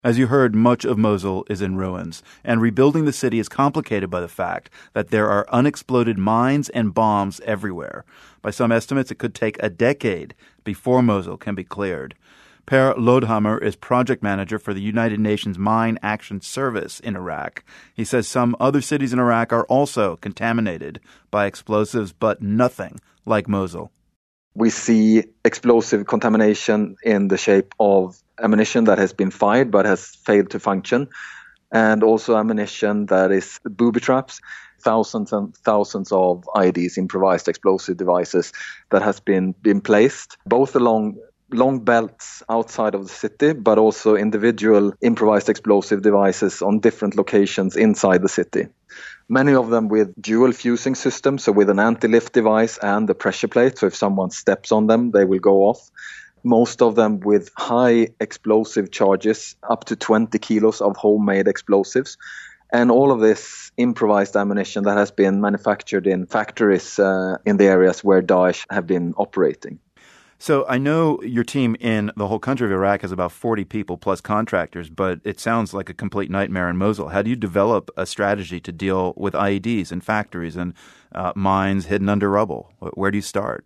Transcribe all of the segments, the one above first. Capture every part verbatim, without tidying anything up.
As you heard, much of Mosul is in ruins, and rebuilding the city is complicated by the fact that there are unexploded mines and bombs everywhere. By some estimates, it could take a decade before Mosul can be cleared. Per Lodhammer is project manager for the United Nations Mine Action Service in Iraq. He says some other cities in Iraq are also contaminated by explosives, but nothing like Mosul. We see explosive contamination in the shape of ammunition that has been fired but has failed to function, and also ammunition that is booby traps, thousands and thousands of I E Ds, improvised explosive devices, that has been, been placed both along long belts outside of the city, but also individual improvised explosive devices on different locations inside the city. Many of them with dual fusing systems, so with an anti-lift device and a pressure plate, so if someone steps on them, they will go off. Most of them with high explosive charges, up to twenty kilos of homemade explosives. And all of this improvised ammunition that has been manufactured in factories uh, in the areas where Daesh have been operating. So I know your team in the whole country of Iraq has about forty people plus contractors, but it sounds like a complete nightmare in Mosul. How do you develop a strategy to deal with I E Ds and factories and uh, mines hidden under rubble? Where do you start?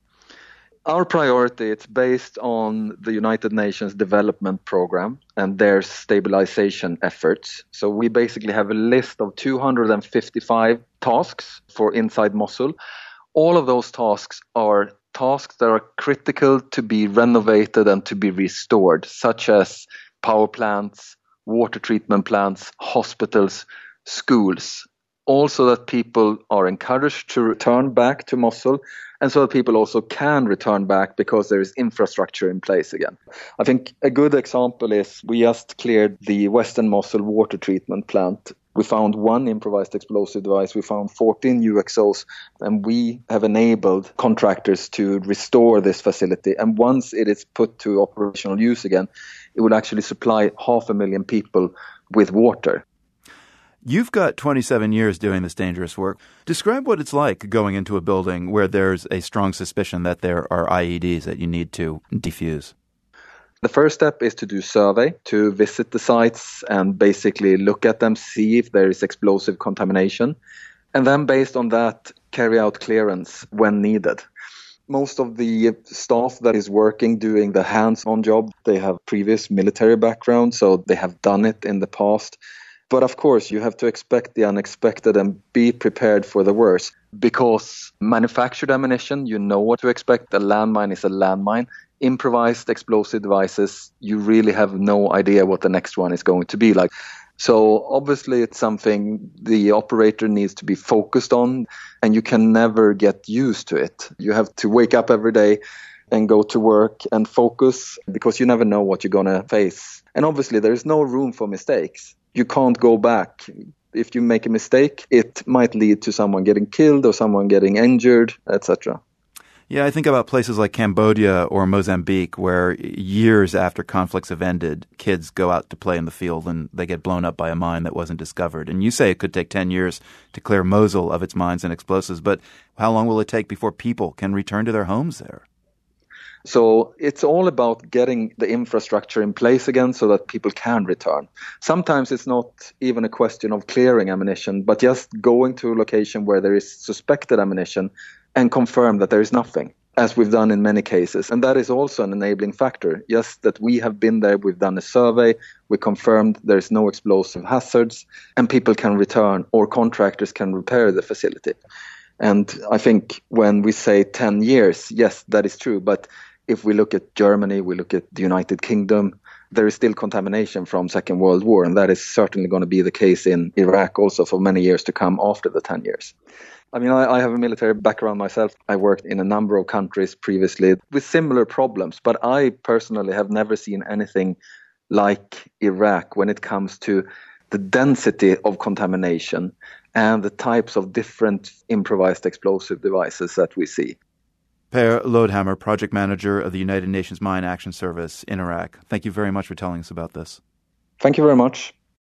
Our priority, it's based on the United Nations Development Program and their stabilization efforts. So we basically have a list of two hundred fifty-five tasks for inside Mosul. All of those tasks are tasks that are critical to be renovated and to be restored, such as power plants, water treatment plants, hospitals, schools. Also that people are encouraged to return back to Mosul, and so that people also can return back because there is infrastructure in place again. I think a good example is we just cleared the Western Mosul water treatment plant. We found one improvised explosive device, we found fourteen U X Os, and we have enabled contractors to restore this facility. And once it is put to operational use again, it will actually supply half a million people with water. You've got twenty-seven years doing this dangerous work. Describe what it's like going into a building where there's a strong suspicion that there are I E Ds that you need to defuse. The first step is to do survey, to visit the sites and basically look at them, see if there is explosive contamination, and then based on that, carry out clearance when needed. Most of the staff that is working doing the hands-on job, they have previous military background, so they have done it in the past. But of course, you have to expect the unexpected and be prepared for the worst. Because manufactured ammunition, you know what to expect. A landmine is a landmine. Improvised explosive devices, you really have no idea what the next one is going to be like. So obviously it's something the operator needs to be focused on, and you can never get used to it. You have to wake up every day and go to work and focus, because you never know what you're going to face. And obviously there is no room for mistakes. You can't go back. If you make a mistake, it might lead to someone getting killed or someone getting injured, et cetera. Yeah, I think about places like Cambodia or Mozambique, where years after conflicts have ended, kids go out to play in the field and they get blown up by a mine that wasn't discovered. And you say it could take ten years to clear Mosul of its mines and explosives, but how long will it take before people can return to their homes there? So it's all about getting the infrastructure in place again so that people can return. Sometimes it's not even a question of clearing ammunition, but just going to a location where there is suspected ammunition and confirm that there is nothing, as we've done in many cases. And that is also an enabling factor. Just that we have been there, we've done a survey, we confirmed there is no explosive hazards, and people can return or contractors can repair the facility. And I think when we say ten years, yes, that is true. But if we look at Germany, we look at the United Kingdom, there is still contamination from Second World War, and that is certainly going to be the case in Iraq also for many years to come after the ten years. I mean, I, I have a military background myself. I worked in a number of countries previously with similar problems, but I personally have never seen anything like Iraq when it comes to the density of contamination and the types of different improvised explosive devices that we see. Per Lodhammer, project manager of the United Nations Mine Action Service in Iraq. Thank you very much for telling us about this. Thank you very much.